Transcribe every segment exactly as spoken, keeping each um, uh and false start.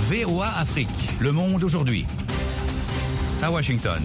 V O A Afrique, Le Monde aujourd'hui. À Washington.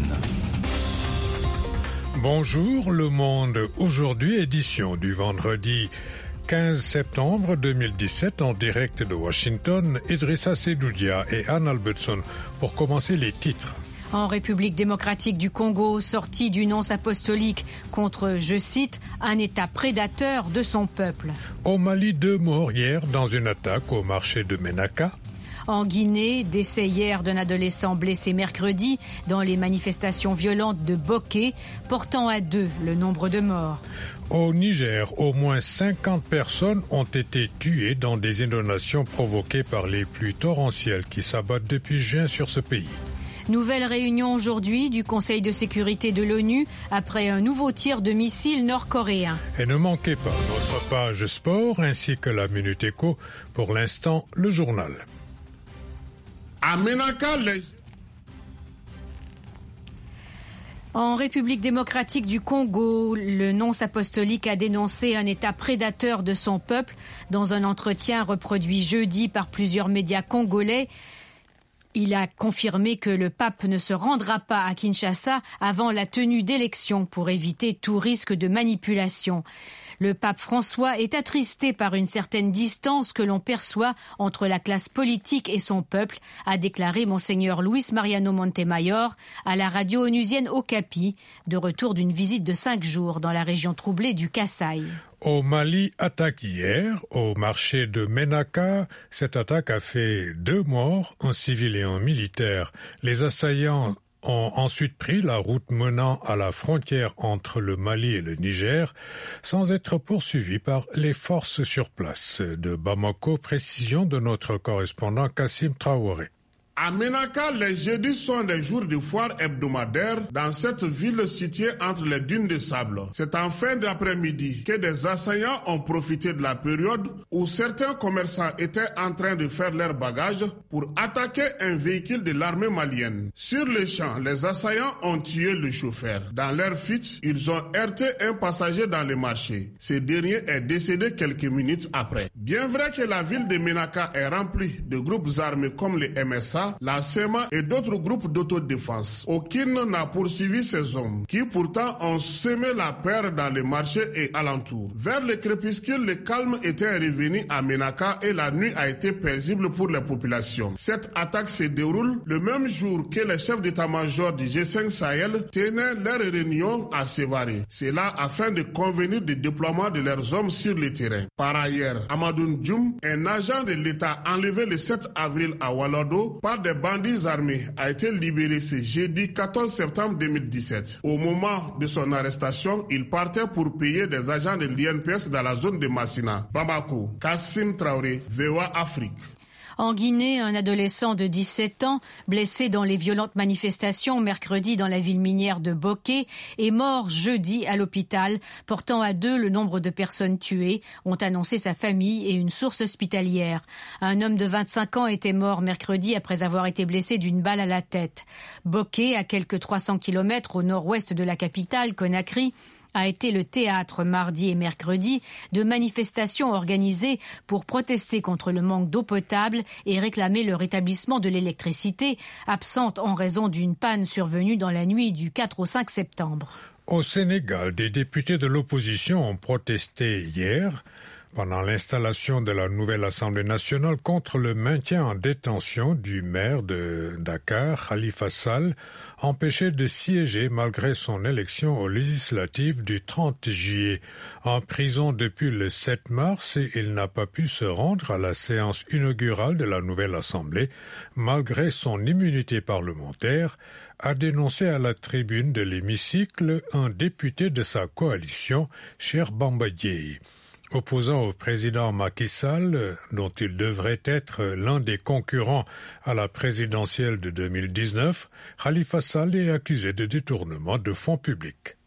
Bonjour, Le Monde aujourd'hui, édition du vendredi quinze septembre deux mille dix-sept, en direct de Washington. Idrissa Sedoudia et Anne Albertson pour commencer les titres. En République démocratique du Congo, sortie du nonce apostolique contre, je cite, un État prédateur de son peuple. Au Mali, deux morts hier dans une attaque au marché de Ménaka. En Guinée, décès hier d'un adolescent blessé mercredi dans les manifestations violentes de Boké, portant à deux le nombre de morts. Au Niger, au moins cinquante personnes ont été tuées dans des inondations provoquées par les pluies torrentielles qui s'abattent depuis juin sur ce pays. Nouvelle réunion aujourd'hui du Conseil de sécurité de l'ONU après un nouveau tir de missiles nord-coréens. Et ne manquez pas notre page sport ainsi que la Minute Éco. Pour l'instant, le journal. À Ménaka, les... En République démocratique du Congo, le nonce apostolique a dénoncé un État prédateur de son peuple dans un entretien reproduit jeudi par plusieurs médias congolais. Il a confirmé que le pape ne se rendra pas à Kinshasa avant la tenue d'élections pour éviter tout risque de manipulation. Le pape François est attristé par une certaine distance que l'on perçoit entre la classe politique et son peuple, a déclaré Monseigneur Luis Mariano Montemayor à la radio onusienne Okapi, de retour d'une visite de cinq jours dans la région troublée du Kasaï. Au Mali, attaque hier au marché de Ménaka. Cette attaque a fait deux morts, un civil et un militaire. Les assaillants ont ensuite pris la route menant à la frontière entre le Mali et le Niger, sans être poursuivis par les forces sur place. De Bamako, précision de notre correspondant Kassim Traoré. À Ménaka, les jeudis sont des jours de foire hebdomadaire dans cette ville située entre les dunes de sable. C'est en fin d'après-midi que des assaillants ont profité de la période où certains commerçants étaient en train de faire leurs bagages pour attaquer un véhicule de l'armée malienne. Sur le champ, les assaillants ont tué le chauffeur. Dans leur fuite, ils ont heurté un passager dans le marché. Ce dernier est décédé quelques minutes après. Bien vrai que la ville de Ménaka est remplie de groupes armés comme les M S A, la S E M A et d'autres groupes d'autodéfense. Aucune n'a poursuivi ces hommes, qui pourtant ont semé la peur dans les marchés et alentours. Vers le crépuscule, le calme était revenu à Ménaka et la nuit a été paisible pour les populations. Cette attaque se déroule le même jour que les chefs d'état-major du G cinq Sahel tenaient leur réunion à Sévaré. C'est là afin de convenir du déploiement de leurs hommes sur le terrain. Par ailleurs, Amadou Djoum, un agent de l'État enlevé le sept avril à Walado par des bandits armés, a été libéré ce jeudi quatorze septembre deux mille dix-sept. Au moment de son arrestation, il partait pour payer des agents de l'I N P S dans la zone de Massina. Bamako, Kassim Traoré, V O A Afrique. En Guinée, un adolescent de dix-sept ans, blessé dans les violentes manifestations mercredi dans la ville minière de Boké, est mort jeudi à l'hôpital, portant à deux le nombre de personnes tuées, ont annoncé sa famille et une source hospitalière. Un homme de vingt-cinq ans était mort mercredi après avoir été blessé d'une balle à la tête. Boké, à quelques trois cents kilomètres au nord-ouest de la capitale, Conakry, a été le théâtre mardi et mercredi de manifestations organisées pour protester contre le manque d'eau potable et réclamer le rétablissement de l'électricité, absente en raison d'une panne survenue dans la nuit du quatre au cinq septembre. Au Sénégal, des députés de l'opposition ont protesté hier pendant l'installation de la nouvelle Assemblée nationale contre le maintien en détention du maire de Dakar, Khalifa Sall, empêché de siéger malgré son élection aux législatives du trente juillet. En prison depuis le sept mars, il n'a pas pu se rendre à la séance inaugurale de la nouvelle Assemblée, malgré son immunité parlementaire, a dénoncé à la tribune de l'hémicycle un député de sa coalition, Cheikh Bamba Dièye. Opposant au président Macky Sall, dont il devrait être l'un des concurrents à la présidentielle de deux mille dix-neuf, Khalifa Sall est accusé de détournement de fonds publics.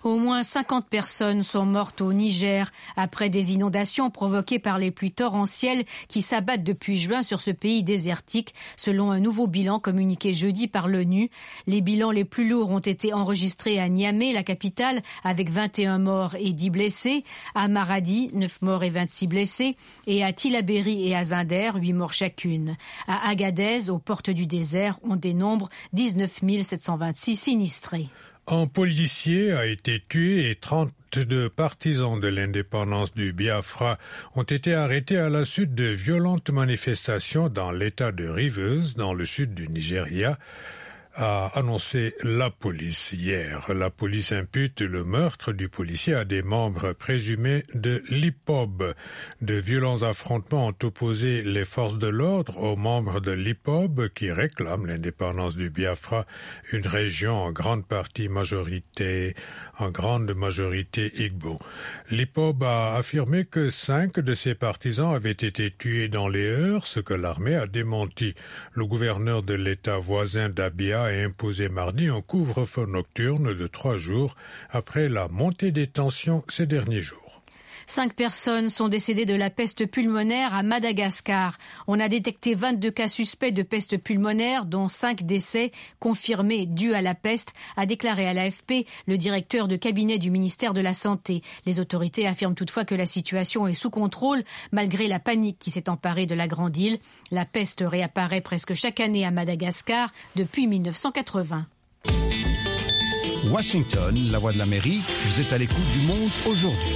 Au moins cinquante personnes sont mortes au Niger après des inondations provoquées par les pluies torrentielles qui s'abattent depuis juin sur ce pays désertique, selon un nouveau bilan communiqué jeudi par l'ONU. Les bilans les plus lourds ont été enregistrés à Niamey, la capitale, avec vingt et un morts et dix blessés, à Maradi, neuf morts et vingt-six blessés, et à Tillabéri et à Zinder, huit morts chacune. À Agadez, aux portes du désert, on dénombre dix-neuf mille sept cent vingt-six sinistrés. Un policier a été tué et trente-deux partisans de l'indépendance du Biafra ont été arrêtés à la suite de violentes manifestations dans l'état de Rivers, dans le sud du Nigeria, a annoncé la police hier. La police impute le meurtre du policier à des membres présumés de l'I P O B. De violents affrontements ont opposé les forces de l'ordre aux membres de l'I P O B qui réclament l'indépendance du Biafra, une région en grande partie majorité, en grande majorité Igbo. L'I P O B a affirmé que cinq de ses partisans avaient été tués dans les heurts, ce que l'armée a démenti. Le gouverneur de l'État voisin d'Abia a imposé mardi un couvre-feu nocturne de trois jours après la montée des tensions ces derniers jours. Cinq personnes sont décédées de la peste pulmonaire à Madagascar. On a détecté vingt-deux cas suspects de peste pulmonaire, dont cinq décès confirmés dus à la peste, a déclaré à l'A F P le directeur de cabinet du ministère de la Santé. Les autorités affirment toutefois que la situation est sous contrôle, malgré la panique qui s'est emparée de la grande île. La peste réapparaît presque chaque année à Madagascar depuis mille neuf cent quatre-vingts. Washington, la voix de l'Amérique, vous êtes à l'écoute du monde aujourd'hui.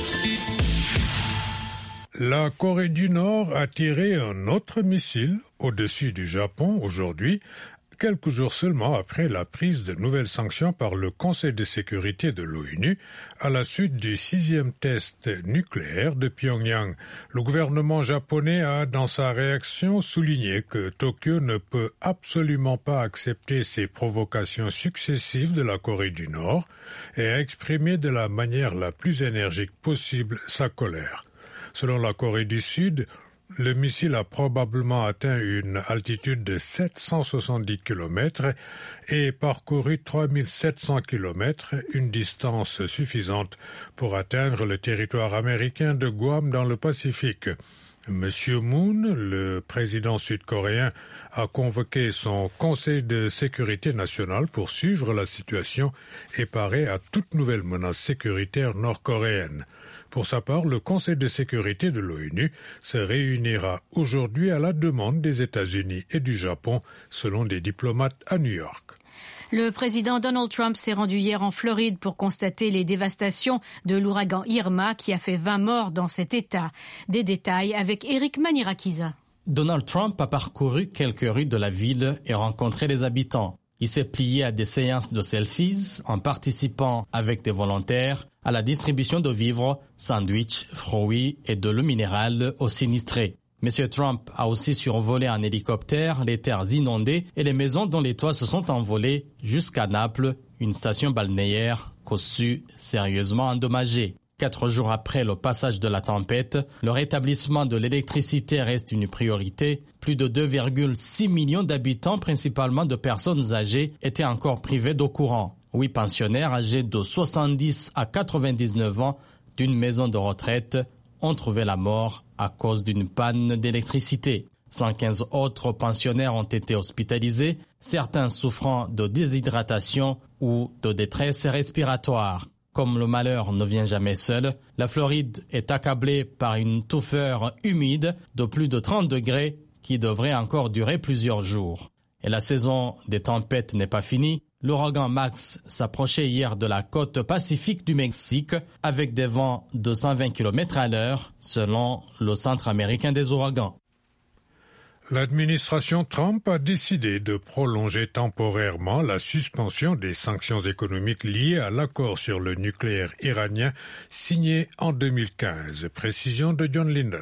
La Corée du Nord a tiré un autre missile au-dessus du Japon aujourd'hui, quelques jours seulement après la prise de nouvelles sanctions par le Conseil de sécurité de l'ONU à la suite du sixième test nucléaire de Pyongyang. Le gouvernement japonais a, dans sa réaction, souligné que Tokyo ne peut absolument pas accepter ces provocations successives de la Corée du Nord et a exprimé de la manière la plus énergique possible sa colère. Selon la Corée du Sud, le missile a probablement atteint une altitude de sept cent soixante-dix kilomètres et parcouru trois mille sept cents kilomètres, une distance suffisante pour atteindre le territoire américain de Guam dans le Pacifique. Monsieur Moon, le président sud-coréen, a convoqué son Conseil de sécurité nationale pour suivre la situation et parer à toute nouvelle menace sécuritaire nord-coréenne. Pour sa part, le Conseil de sécurité de l'ONU se réunira aujourd'hui à la demande des États-Unis et du Japon, selon des diplomates à New York. Le président Donald Trump s'est rendu hier en Floride pour constater les dévastations de l'ouragan Irma qui a fait vingt morts dans cet État. Des détails avec Eric Manirakiza. Donald Trump a parcouru quelques rues de la ville et rencontré les habitants. Il s'est plié à des séances de selfies en participant avec des volontaires à la distribution de vivres, sandwichs, fruits et de l'eau minérale aux sinistrés. Monsieur Trump a aussi survolé en hélicoptère les terres inondées et les maisons dont les toits se sont envolés jusqu'à Naples, une station balnéaire conçue sérieusement endommagée. Quatre jours après le passage de la tempête, le rétablissement de l'électricité reste une priorité. Plus de deux virgule six millions d'habitants, principalement de personnes âgées, étaient encore privés d'eau courant. Huit pensionnaires âgés de soixante-dix à quatre-vingt-dix-neuf ans d'une maison de retraite ont trouvé la mort à cause d'une panne d'électricité. cent quinze autres pensionnaires ont été hospitalisés, certains souffrant de déshydratation ou de détresse respiratoire. Comme le malheur ne vient jamais seul, la Floride est accablée par une touffeur humide de plus de trente degrés qui devrait encore durer plusieurs jours. Et la saison des tempêtes n'est pas finie. L'ouragan Max s'approchait hier de la côte pacifique du Mexique avec des vents de cent vingt kilomètres à l'heure selon le Centre américain des ouragans. L'administration Trump a décidé de prolonger temporairement la suspension des sanctions économiques liées à l'accord sur le nucléaire iranien signé en deux mille quinze. Précision de John Linden.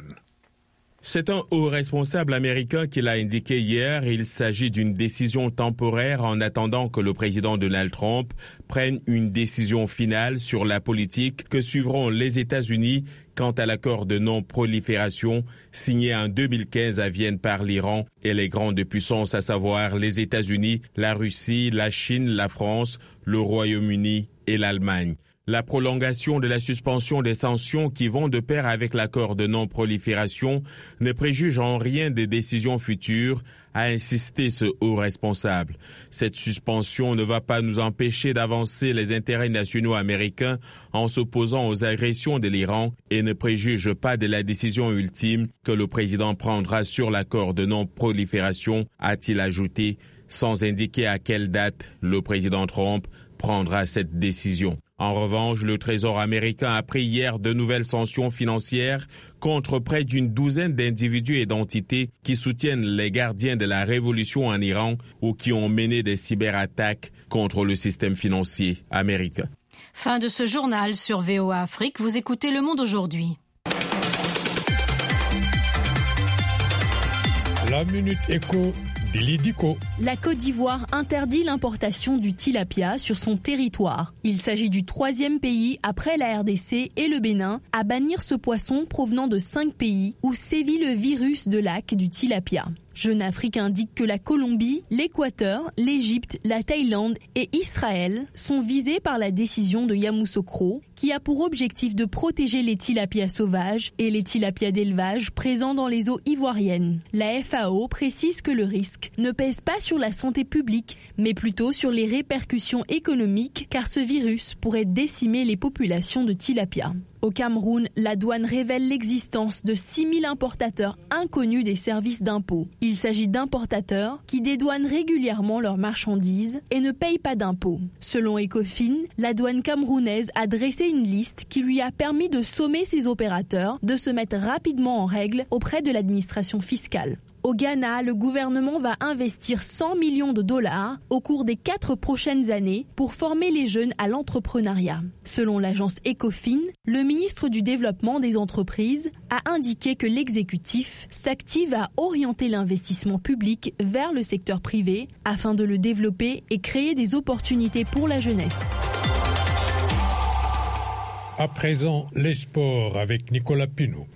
C'est un haut responsable américain qui l'a indiqué hier. Il s'agit d'une décision temporaire en attendant que le président Donald Trump prenne une décision finale sur la politique que suivront les États-Unis quant à l'accord de non-prolifération signé en deux mille quinze à Vienne par l'Iran et les grandes puissances, à savoir les États-Unis, la Russie, la Chine, la France, le Royaume-Uni et l'Allemagne. La prolongation de la suspension des sanctions qui vont de pair avec l'accord de non-prolifération ne préjuge en rien des décisions futures, a insisté ce haut responsable. Cette suspension ne va pas nous empêcher d'avancer les intérêts nationaux américains en s'opposant aux agressions de l'Iran et ne préjuge pas de la décision ultime que le président prendra sur l'accord de non-prolifération, a-t-il ajouté, sans indiquer à quelle date le président Trump prendra cette décision. En revanche, le Trésor américain a pris hier de nouvelles sanctions financières contre près d'une douzaine d'individus et d'entités qui soutiennent les gardiens de la révolution en Iran ou qui ont mené des cyberattaques contre le système financier américain. Fin de ce journal sur V O A Afrique. Vous écoutez Le Monde aujourd'hui. La Minute Éco. La Côte d'Ivoire interdit l'importation du tilapia sur son territoire. Il s'agit du troisième pays après la R D C et le Bénin à bannir ce poisson provenant de cinq pays où sévit le virus de lac du tilapia. Jeune Afrique indique que la Colombie, l'Équateur, l'Égypte, la Thaïlande et Israël sont visés par la décision de Yamoussoukro qui a pour objectif de protéger les tilapias sauvages et les tilapias d'élevage présents dans les eaux ivoiriennes. La F A O précise que le risque ne pèse pas sur la santé publique, mais plutôt sur les répercussions économiques car ce virus pourrait décimer les populations de tilapia. Au Cameroun, la douane révèle l'existence de six mille importateurs inconnus des services d'impôts. Il s'agit d'importateurs qui dédouanent régulièrement leurs marchandises et ne payent pas d'impôts. Selon Ecofin, la douane camerounaise a dressé une liste qui lui a permis de sommer ses opérateurs de se mettre rapidement en règle auprès de l'administration fiscale. Au Ghana, le gouvernement va investir cent millions de dollars au cours des quatre prochaines années pour former les jeunes à l'entrepreneuriat. Selon l'agence Ecofin, le ministre du Développement des entreprises a indiqué que l'exécutif s'active à orienter l'investissement public vers le secteur privé afin de le développer et créer des opportunités pour la jeunesse. À présent, les sports avec Nicolas Pinault.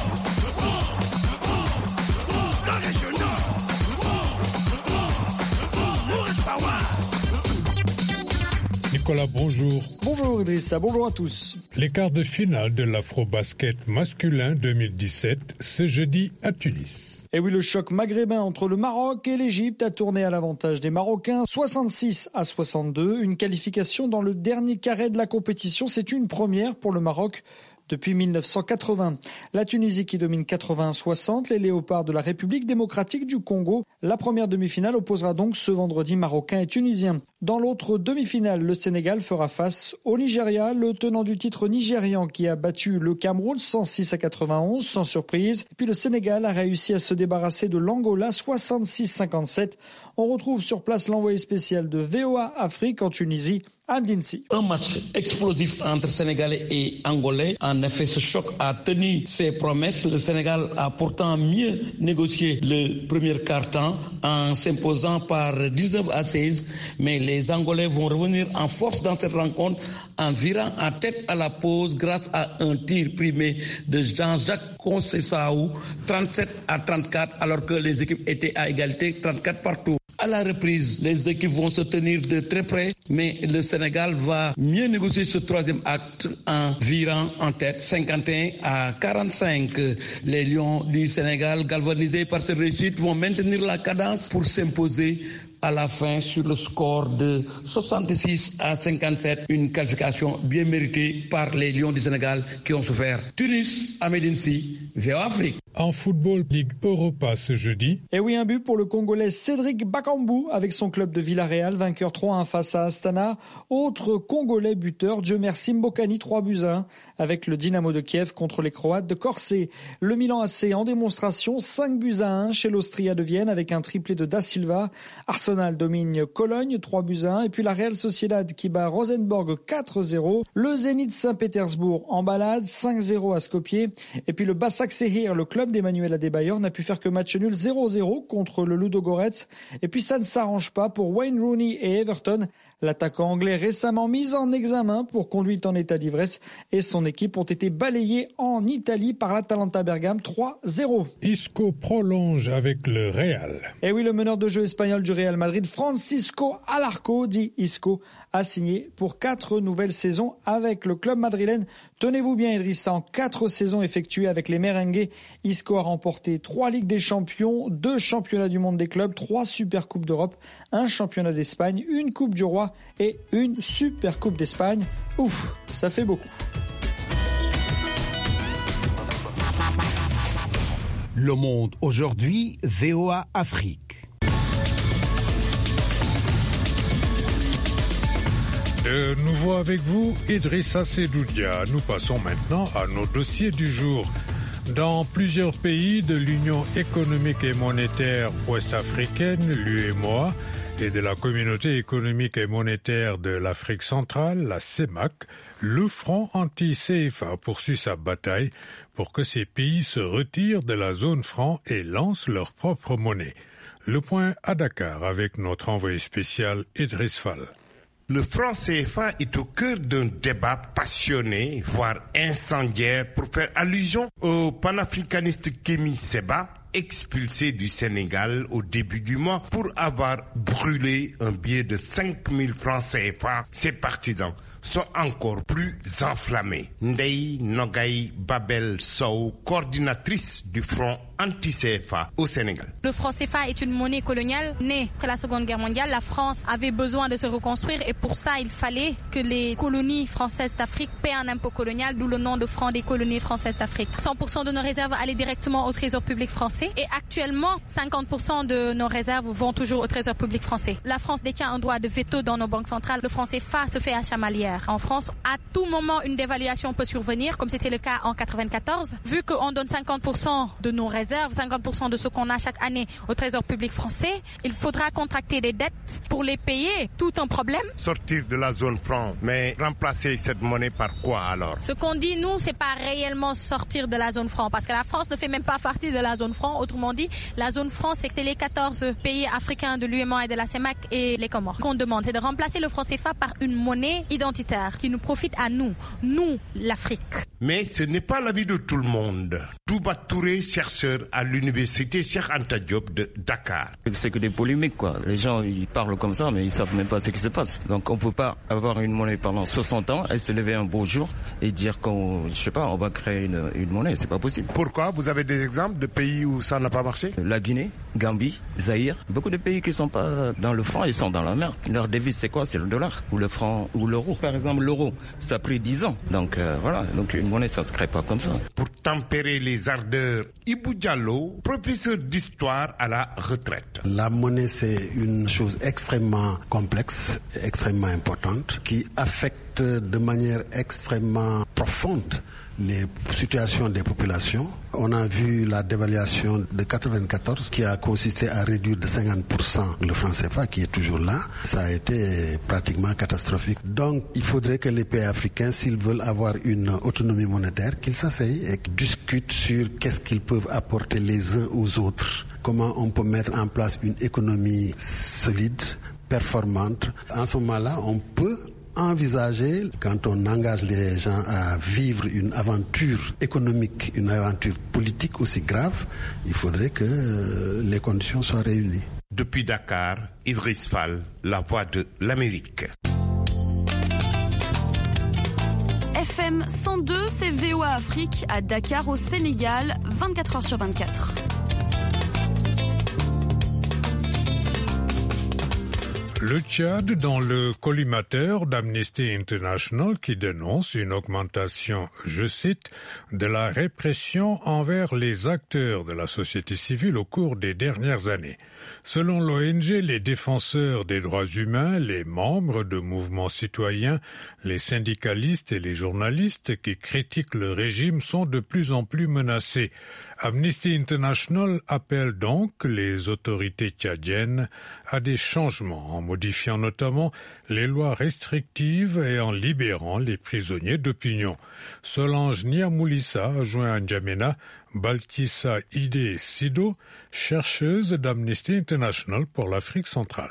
Nicolas, bonjour. Bonjour Idrissa, bonjour à tous. Les quarts de finale de l'Afro-Basket masculin deux mille dix-sept, ce jeudi à Tunis. Et oui, le choc maghrébin entre le Maroc et l'Égypte a tourné à l'avantage des Marocains, soixante-six à soixante-deux. Une qualification dans le dernier carré de la compétition, c'est une première pour le Maroc depuis mille neuf cent quatre-vingts. La Tunisie qui domine quatre-vingts à soixante, les Léopards de la République démocratique du Congo. La première demi-finale opposera donc ce vendredi Marocains et Tunisiens. Dans l'autre demi-finale, le Sénégal fera face au Nigeria, le tenant du titre nigérian qui a battu le Cameroun cent six à quatre-vingt-onze, sans surprise. Et puis le Sénégal a réussi à se débarrasser de l'Angola soixante-six à cinquante-sept. On retrouve sur place l'envoyé spécial de V O A Afrique en Tunisie, Andinsi. Un match explosif entre Sénégalais et Angolais. En effet, ce choc a tenu ses promesses. Le Sénégal a pourtant mieux négocié le premier quart-temps en s'imposant par dix-neuf à seize. Mais les Angolais vont revenir en force dans cette rencontre en virant en tête à la pause grâce à un tir primé de Jean-Jacques Conceição, trente-sept à trente-quatre, alors que les équipes étaient à égalité, trente-quatre partout. À la reprise, les équipes vont se tenir de très près, mais le Sénégal va mieux négocier ce troisième acte en virant en tête, cinquante et un à quarante-cinq. Les Lions du Sénégal, galvanisés par cette réussite, vont maintenir la cadence pour s'imposer à la fin sur le score de soixante-six à cinquante-sept, une qualification bien méritée par les Lions du Sénégal qui ont souffert. Tunis, Ahmedinsi, V O A Afrique. En football, Ligue Europa ce jeudi. Et oui, un but pour le Congolais Cédric Bakambu avec son club de Villarreal, vainqueur trois un face à Astana. Autre Congolais buteur, Dieu merci, Mbokani, trois buts à un avec le Dynamo de Kiev contre les Croates de Corsé. Le Milan A C en démonstration, cinq buts à un chez l'Austria de Vienne avec un triplé de Da Silva. Arsenal domine Cologne, trois buts à un. Et puis la Real Sociedad qui bat Rosenborg quatre zéro. Le Zénith Saint-Pétersbourg en balade, cinq zéro à Skopje. Et puis le Başakşehir, le club d'Emmanuel Adebayor, n'a pu faire que match nul zéro zéro contre le Ludogorets. Et puis ça ne s'arrange pas pour Wayne Rooney et Everton. L'attaquant anglais récemment mis en examen pour conduite en état d'ivresse et son équipe ont été balayés en Italie par l'Atalanta Bergame trois zéro. Isco prolonge avec le Real. Et oui, le meneur de jeu espagnol du Real Madrid Madrid. Francisco Alarco, dit Isco, a signé pour quatre nouvelles saisons avec le club madrilène. Tenez-vous bien, Idrissa, en quatre saisons effectuées avec les merengues, Isco a remporté trois Ligues des Champions, deux Championnats du monde des clubs, trois Super Coupes d'Europe, un Championnat d'Espagne, une Coupe du Roi et une Super Coupe d'Espagne. Ouf, ça fait beaucoup. Le Monde aujourd'hui, V O A Afrique. De nouveau avec vous, Idrissa Sedoudia. Nous passons maintenant à nos dossiers du jour. Dans plusieurs pays de l'Union économique et monétaire ouest-africaine, l'U E M O A, et de la Communauté économique et monétaire de l'Afrique centrale, la CEMAC, le front anti-C F A poursuit sa bataille pour que ces pays se retirent de la zone franc et lancent leur propre monnaie. Le point à Dakar avec notre envoyé spécial Idriss Fall. Le franc C F A est au cœur d'un débat passionné, voire incendiaire, pour faire allusion au panafricaniste Kémi Séba, expulsé du Sénégal au début du mois pour avoir brûlé un billet de cinq mille francs C F A. Ses partisans sont encore plus enflammés. Ndeye Nogay Babel Sow, coordinatrice du front anti-C F A au Sénégal. Le franc C F A est une monnaie coloniale née après la Seconde Guerre mondiale. La France avait besoin de se reconstruire et pour ça, il fallait que les colonies françaises d'Afrique paient un impôt colonial, d'où le nom de franc des colonies françaises d'Afrique. cent pour cent de nos réserves allaient directement au Trésor public français et actuellement, cinquante pour cent de nos réserves vont toujours au Trésor public français. La France détient un droit de veto dans nos banques centrales. Le franc C F A se fait à chamalière. En France, à tout moment, une dévaluation peut survenir, comme c'était le cas en quatre-vingt-quatorze. Vu qu'on donne cinquante pour cent de nos réserves, cinquante pour cent de ce qu'on a chaque année au Trésor public français, il faudra contracter des dettes pour les payer. Tout un problème. Sortir de la zone franc, mais remplacer cette monnaie par quoi alors? Ce qu'on dit, nous, c'est pas réellement sortir de la zone franc, parce que la France ne fait même pas partie de la zone franc. Autrement dit, la zone franc, c'est que les quatorze pays africains de l'U E M O A et de la CEMAC et les Comores. Ce qu'on demande, c'est de remplacer le franc C F A par une monnaie identitaire qui nous profite à nous, nous, l'Afrique. Mais ce n'est pas l'avis de tout le monde. Touba Touré, chercheur à l'université Cheikh Anta Diop de Dakar. C'est que des polémiques, quoi. Les gens, ils parlent comme ça, mais ils savent même pas ce qui se passe. Donc on peut pas avoir une monnaie pendant soixante ans et se lever un beau jour et dire qu'on, je sais pas, on va créer une, une monnaie. C'est pas possible. Pourquoi? Vous avez des exemples de pays où ça n'a pas marché? La Guinée, Gambie, Zaïre. Beaucoup de pays qui sont pas dans le franc, ils sont dans la merde. Leur devise, c'est quoi? C'est le dollar ou le franc ou l'euro. Par exemple, l'euro, ça a pris dix ans. Donc euh, voilà, donc une monnaie, ça se crée pas comme ça. Pour tempérer les ardeurs, Ibou Diallo, professeur d'histoire à la retraite. La monnaie, c'est une chose extrêmement complexe, extrêmement importante, qui affecte de manière extrêmement profonde les situations des populations. On a vu la dévaluation de quatre-vingt-quatorze qui a consisté à réduire de cinquante pour cent le franc C F A qui est toujours là. Ça a été pratiquement catastrophique. Donc il faudrait que les pays africains, s'ils veulent avoir une autonomie monétaire, qu'ils s'asseyent et qu'ils discutent sur qu'est-ce qu'ils peuvent apporter les uns aux autres. Comment on peut mettre en place une économie solide, performante. En ce moment-là, on peut envisager, quand on engage les gens à vivre une aventure économique, une aventure politique aussi grave, il faudrait que les conditions soient réunies. Depuis Dakar, Idriss Fall, la voix de l'Amérique. F M cent deux, c'est V O A Afrique à Dakar au Sénégal, vingt-quatre heures sur vingt-quatre. Le Tchad dans le collimateur d'Amnesty International qui dénonce une augmentation, je cite, de la répression envers les acteurs de la société civile au cours des dernières années. Selon l'O N G, les défenseurs des droits humains, les membres de mouvements citoyens, les syndicalistes et les journalistes qui critiquent le régime sont de plus en plus menacés. Amnesty International appelle donc les autorités tchadiennes à des changements en modifiant notamment les lois restrictives et en libérant les prisonniers d'opinion. Solange Niamoulissa a joint à N'Djamena Balkissa Ide Sido, chercheuse d'Amnesty International pour l'Afrique centrale.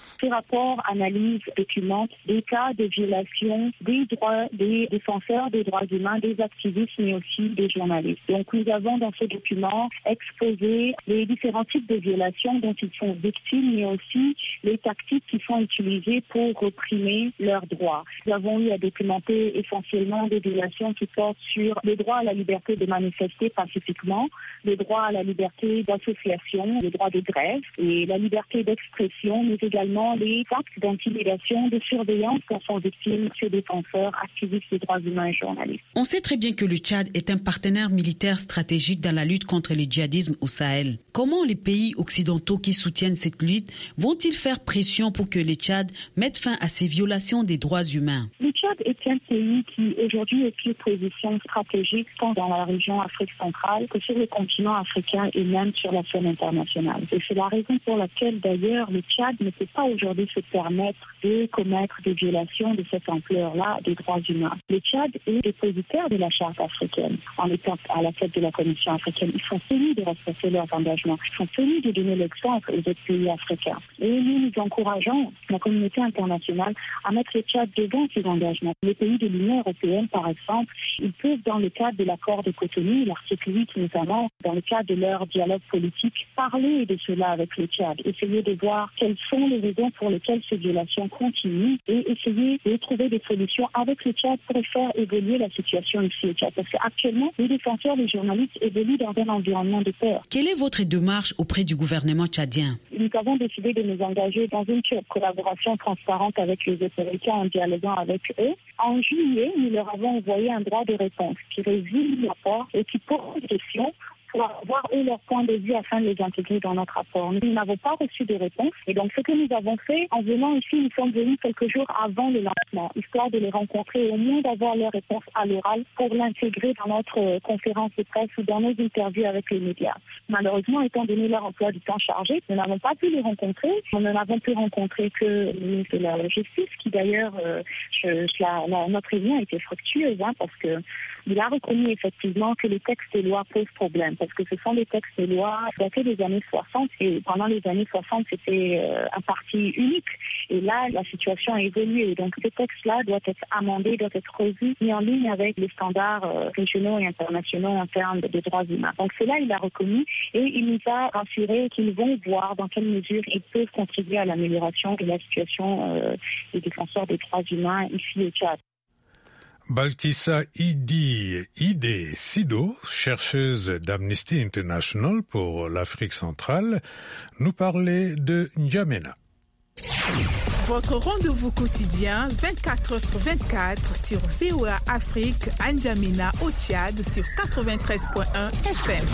Ce rapport analyse, documente des cas de violation des droits des défenseurs des droits humains, des activistes, mais aussi des journalistes. Donc nous avons dans ce document exposé les différents types de violations dont ils sont victimes, mais aussi les tactiques qui sont utilisées pour réprimer leurs droits. Nous avons eu à documenter essentiellement des violations qui portent sur le droit à la liberté de manifester pacifiquement, le droit à la liberté d'association, le droit de grève et la liberté d'expression, mais également les actes d'intimidation, de surveillance dont sont victimes ces défenseurs, activistes des droits humains et journalistes. On sait très bien que le Tchad est un partenaire militaire stratégique dans la lutte contre le djihadisme au Sahel. Comment les pays occidentaux qui soutiennent cette lutte vont-ils faire pression pour que le Tchad mette fin à ces violations des droits humains? Le Tchad est un pays qui aujourd'hui occupe une position stratégique tant dans la région Afrique centrale que sur le continent africain et même sur la scène internationale. Et c'est la raison pour laquelle d'ailleurs le Tchad ne peut pas aujourd'hui se permettre de commettre des violations de cette ampleur-là des droits humains. Le Tchad est dépositaire de la charte africaine. En étant à la tête de la Commission africaine, ils sont tenus de respecter leurs engagements. Ils sont tenus de donner l'exemple aux autres pays africains. Et nous, nous encourageons la communauté internationale à mettre le Tchad devant ces engagements. Les pays de l'Union européenne, par exemple, ils peuvent, dans le cadre de l'accord de Cotonou, l'article huit notamment, dans le cadre de leur dialogue politique, parler de cela avec le Tchad, essayer de voir quelles sont les raisons pour lesquelles ces violations continuent et essayer de trouver des solutions avec le Tchad pour faire évoluer la situation ici au Tchad. Parce qu'actuellement, les défenseurs, les journalistes évoluent dans un environnement de peur. Quelle est votre démarche auprès du gouvernement tchadien? Nous avons décidé de nous engager dans une collaboration transparente avec les autorités en dialoguant avec eux. En juillet, nous leur avons envoyé un droit de réponse qui résume le rapport et qui pose des questions pour avoir eux leur point de vue afin de les intégrer dans notre rapport. Nous n'avons pas reçu de réponse et donc ce que nous avons fait en venant ici, nous sommes venus quelques jours avant le lancement, histoire de les rencontrer et au moins d'avoir leur réponse à l'oral pour l'intégrer dans notre conférence de presse ou dans nos interviews avec les médias. Malheureusement, étant donné leur emploi du temps chargé, nous n'avons pas pu les rencontrer. Nous n'avons pu rencontrer que le ministre de la Justice, qui d'ailleurs, euh, je, la, la, notre réunion a été fructueuse hein, parce que il a reconnu effectivement que les textes de loi posent problème, parce que ce sont des textes de loi datés des années soixante, et pendant les années soixante, c'était euh, un parti unique. Et là, la situation a évolué. Donc, ce texte-là doit être amendé, doit être revu, mis en ligne avec les standards euh, régionaux et internationaux en termes de, de droits humains. Donc, cela, il a reconnu et il nous a rassuré qu'ils vont voir dans quelle mesure ils peuvent contribuer à l'amélioration de la situation euh, des défenseurs des droits humains ici au Tchad. Balkissa Idi Ide Sido, chercheuse d'Amnesty International pour l'Afrique centrale, nous parlait de N'Djamena. Votre rendez-vous quotidien vingt-quatre heures sur vingt-quatre sur V O A Afrique à N'Djamena au Tchad sur quatre-vingt-treize virgule un F M.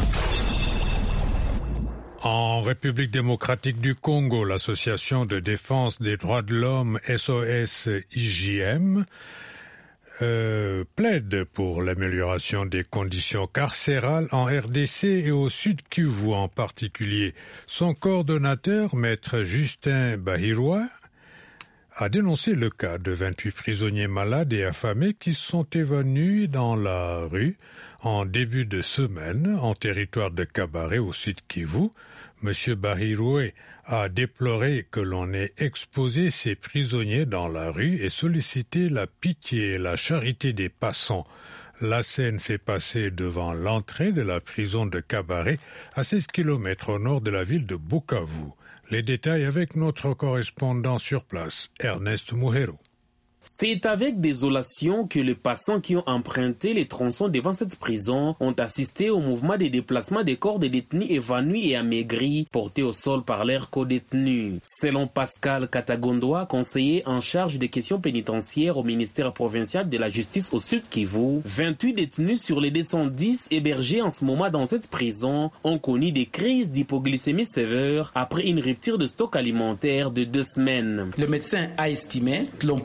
En République démocratique du Congo, l'association de défense des droits de l'homme S O S I J M Euh, plaide pour l'amélioration des conditions carcérales en R D C et au Sud Kivu en particulier. Son coordonnateur, maître Justin Bahiroua, a dénoncé le cas de vingt-huit prisonniers malades et affamés qui sont évanouis dans la rue en début de semaine en territoire de Kabare au Sud Kivu. Monsieur Bahiroua a déploré que l'on ait exposé ces prisonniers dans la rue et sollicité la pitié et la charité des passants. La scène s'est passée devant l'entrée de la prison de Kabare, à seize kilomètres au nord de la ville de Bukavu. Les détails avec notre correspondant sur place, Ernest Muhero. C'est avec désolation que les passants qui ont emprunté les tronçons devant cette prison ont assisté au mouvement de déplacement des corps des détenus évanouis et amaigris portés au sol par leurs co-détenus. Selon Pascal Katagondoa, conseiller en charge des questions pénitentiaires au ministère provincial de la Justice au Sud Kivu, vingt-huit détenus sur les deux cent dix hébergés en ce moment dans cette prison ont connu des crises d'hypoglycémie sévère après une rupture de stock alimentaire de deux semaines. Le médecin a estimé que l'on puisse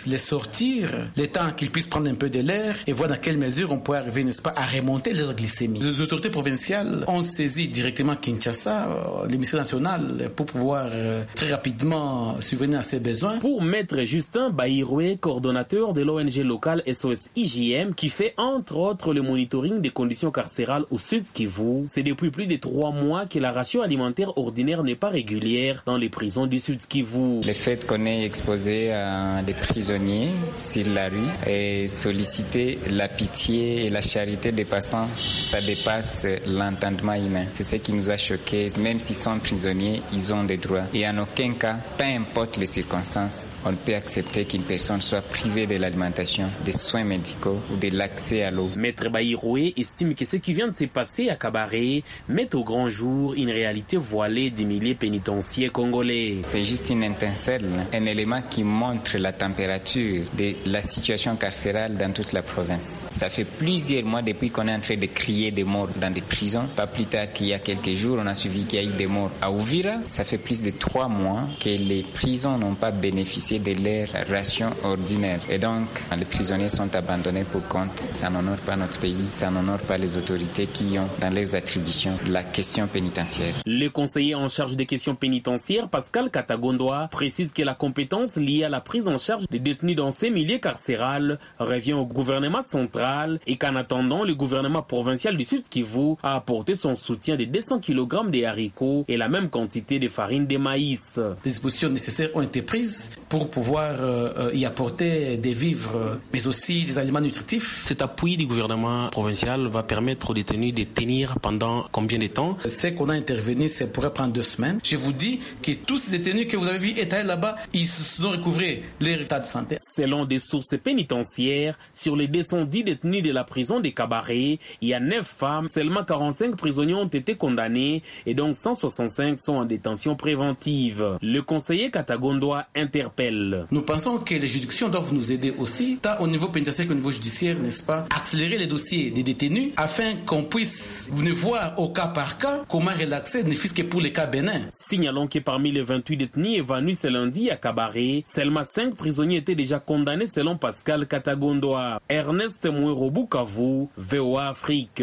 les sortir, le temps qu'ils puissent prendre un peu de l'air et voir dans quelle mesure on pourrait arriver, n'est-ce pas, à remonter leur glycémie. Les autorités provinciales ont saisi directement Kinshasa, euh, l'émission nationale, pour pouvoir euh, très rapidement subvenir à ses besoins. Pour Maître Justin Bahiroué, coordonnateur de l'O N G locale S O S I J M, qui fait entre autres le monitoring des conditions carcérales au Sud Kivu, c'est depuis plus de trois mois que la ration alimentaire ordinaire n'est pas régulière dans les prisons du Sud Kivu. Le fait qu'on est exposé à des prisonniers sur la rue et solliciter la pitié et la charité des passants, ça dépasse l'entendement humain. C'est ce qui nous a choqués. Même s'ils sont prisonniers, ils ont des droits. Et en aucun cas, peu importe les circonstances, on ne peut accepter qu'une personne soit privée de l'alimentation, des soins médicaux ou de l'accès à l'eau. Maître Bahiroué estime que ce qui vient de se passer à Kabaré met au grand jour une réalité voilée des milliers pénitentiaires congolais. C'est juste une étincelle, un élément qui montre la température de la situation carcérale dans toute la province. Ça fait plusieurs mois depuis qu'on est en train de crier des morts dans des prisons. Pas plus tard qu'il y a quelques jours, on a suivi qu'il y a eu des morts à Uvira. Ça fait plus de trois mois que les prisons n'ont pas bénéficié de leur ration ordinaire. Et donc, les prisonniers sont abandonnés pour compte. Ça n'honore pas notre pays, ça n'honore pas les autorités qui ont dans les attributions la question pénitentiaire. Le conseiller en charge des questions pénitentiaires, Pascal Katagondoa, précise que la compétence liée à la prise en charge des détenus dans ces milieux carcérales revient au gouvernement central et qu'en attendant, le gouvernement provincial du Sud Kivu a apporté son soutien de deux cents kilogrammes de haricots et la même quantité de farine de maïs. Les dispositions nécessaires ont été prises pour pouvoir euh, y apporter des vivres, mais aussi des aliments nutritifs. Cet appui du gouvernement provincial va permettre aux détenus de tenir pendant combien de temps? C'est qu'on a intervenu, ça pourrait prendre deux semaines. Je vous dis que tous ces détenus que vous avez vus étalés là-bas, ils ont recouvré leur état de santé. Selon des sources pénitentiaires, sur les deux cent dix détenus de la prison des Kabaré, il y a neuf femmes, seulement quarante-cinq prisonniers ont été condamnés et donc cent soixante-cinq sont en détention préventive. Le conseiller Katagondoa interpelle. Nous pensons que les juridictions doivent nous aider aussi, tant au niveau pénitentiaire qu'au niveau judiciaire, n'est-ce pas, accélérer les dossiers des détenus afin qu'on puisse ne voir au cas par cas comment relaxer, ne fût-ce que pour les cas bénins. Signalons que parmi les vingt-huit détenus évanouis ce lundi à Kabaré, seulement cinq prisonniers étaient déjà condamnés selon Pascal Katagondoa. Ernest Mouero Bukavu, V O A Afrique.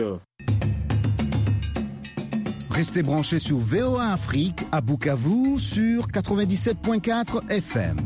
Restez branchés sur V O A Afrique à Bukavu sur quatre-vingt-dix-sept virgule quatre F M.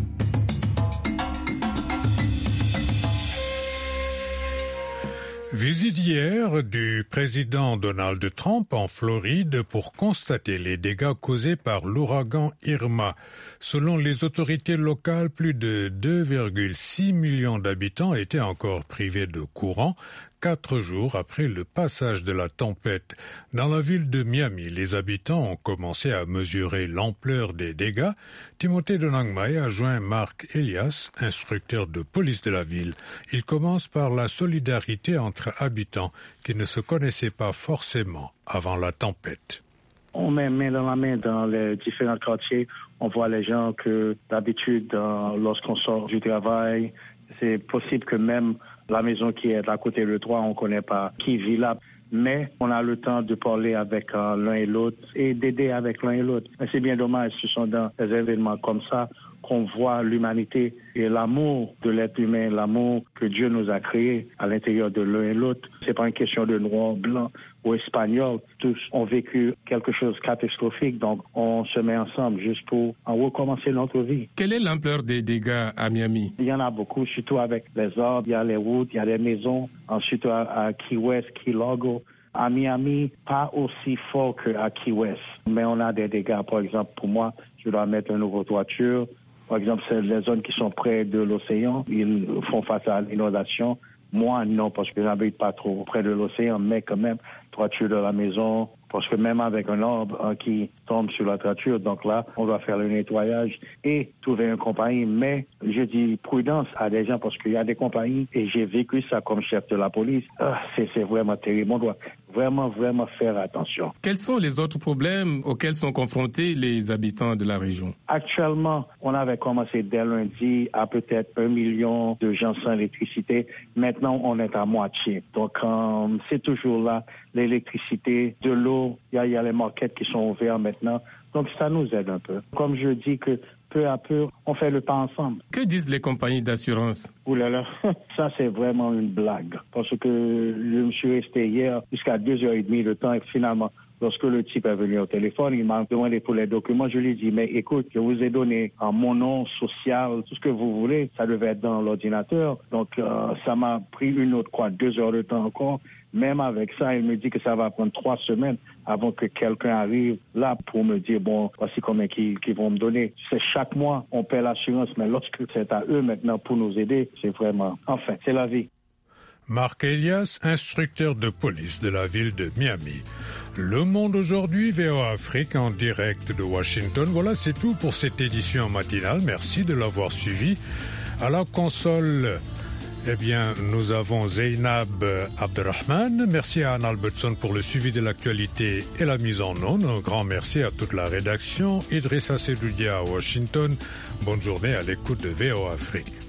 Visite hier du président Donald Trump en Floride pour constater les dégâts causés par l'ouragan Irma. Selon les autorités locales, plus de deux virgule six millions d'habitants étaient encore privés de courant quatre jours après le passage de la tempête. Dans la ville de Miami, les habitants ont commencé à mesurer l'ampleur des dégâts. Timothée de Nangmai a joint Marc Elias, instructeur de police de la ville. Il commence par la solidarité entre habitants qui ne se connaissaient pas forcément avant la tempête. On met main dans la main dans les différents quartiers. On voit les gens que d'habitude, lorsqu'on sort du travail, c'est possible que même la maison qui est à côté de toi, on ne connaît pas qui vit là. Mais on a le temps de parler avec euh, l'un et l'autre et d'aider avec l'un et l'autre. Mais c'est bien dommage, ce sont dans des événements comme ça qu'on voit l'humanité et l'amour de l'être humain, l'amour que Dieu nous a créé à l'intérieur de l'un et l'autre. C'est pas une question de noir, blanc ou espagnol. Tous ont vécu quelque chose de catastrophique, donc on se met ensemble juste pour recommencer notre vie. Quelle est l'ampleur des dégâts à Miami? Il y en a beaucoup, surtout avec les arbres, il y a les routes, il y a les maisons, ensuite à, à Key West, Key Largo. À Miami, pas aussi fort qu'à Key West, mais on a des dégâts. Par exemple, pour moi, je dois mettre une nouvelle toiture. Par exemple, c'est les zones qui sont près de l'océan, ils font face à l'inondation. Moi, non, parce que j'habite pas trop près de l'océan, mais quand même, toiture de la maison, parce que même avec un arbre hein, qui tombe sur la toiture, donc là, on doit faire le nettoyage et trouver une compagnie. Mais je dis prudence à des gens parce qu'il y a des compagnies et j'ai vécu ça comme chef de la police. Ah, c'est, c'est vraiment terrible. On doit vraiment, vraiment faire attention. Quels sont les autres problèmes auxquels sont confrontés les habitants de la région? Actuellement, on avait commencé dès lundi à peut-être un million de gens sans électricité. Maintenant, on est à moitié. Donc, euh, c'est toujours là, l'électricité, de l'eau. Il y a, il y a les markets qui sont ouverts maintenant. Donc, ça nous aide un peu. Comme je dis que peu à peu, on fait le pas ensemble. Que disent les compagnies d'assurance? Ouh là là, ça c'est vraiment une blague. Parce que je me suis resté hier jusqu'à deux heures trente de temps et finalement, lorsque le type est venu au téléphone, il m'a demandé pour les documents. Je lui ai dit, mais écoute, je vous ai donné en mon nom social, tout ce que vous voulez. Ça devait être dans l'ordinateur. Donc, euh, ça m'a pris une autre, quoi, deux heures de temps encore. Même avec ça, il me dit que ça va prendre trois semaines avant que quelqu'un arrive là pour me dire, bon, voici combien qu'ils, qu'ils vont me donner. C'est chaque mois, on paie l'assurance, mais lorsque c'est à eux maintenant pour nous aider, c'est vraiment, enfin, c'est la vie. Marc Elias, instructeur de police de la ville de Miami. Le Monde aujourd'hui, V O A Afrique en direct de Washington. Voilà, c'est tout pour cette édition matinale. Merci de l'avoir suivi. À la console, eh bien, nous avons Zeynab Abderrahman. Merci à Anne Albertson pour le suivi de l'actualité et la mise en onde. Un grand merci à toute la rédaction. Idrissa Sedoudia à Washington. Bonne journée à l'écoute de V O A Afrique.